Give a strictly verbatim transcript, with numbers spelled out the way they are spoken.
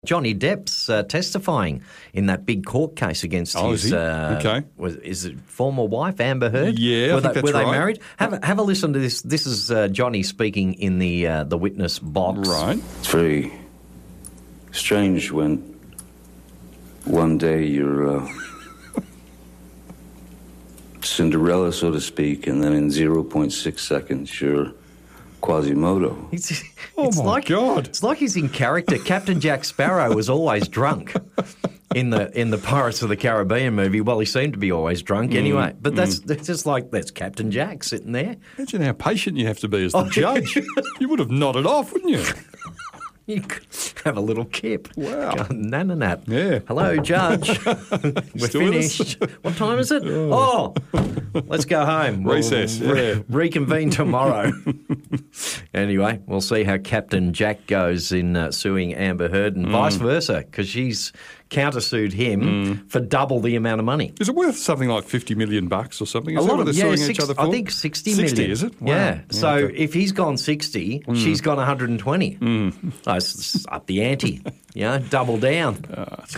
Johnny Depp's uh, testifying in that big court case against Oh, his is he? uh, Okay. was, is it former wife Amber Heard? Yeah, I were think they, that's were they right. married? Have a, have a listen to this. This is uh, Johnny speaking in the uh, the witness box. Right. It's very strange when one day you're uh, Cinderella, so to speak, and then in zero point six seconds you're Quasimodo. It's, Oh, it's my like, God. It's like he's in character. Captain Jack Sparrow was always drunk in the in the Pirates of the Caribbean movie. Well, he seemed to be always drunk anyway. But that's, that's just like, that's Captain Jack sitting there. Imagine how patient you have to be as the Oh, judge. You would have nodded off, wouldn't you? You could have a little kip. Wow. Go, Nananat. Yeah. Hello, Judge. We're Still with us? finished. What time is it? Oh, let's go home. We'll Recess, re- yeah. reconvene tomorrow. Anyway, we'll see how Captain Jack goes in uh, suing Amber Heard and vice versa, because she's countersued him for double the amount of money. Is it worth something like fifty million bucks or something? Is A that lot what of they're yeah, suing six, each other for? I think sixty, sixty, million. is it? Wow. Yeah. Yeah, So okay. if he's gone sixty, she's gone one hundred twenty. Mm. Oh, it's, it's up the ante. You know, double down. Oh, it's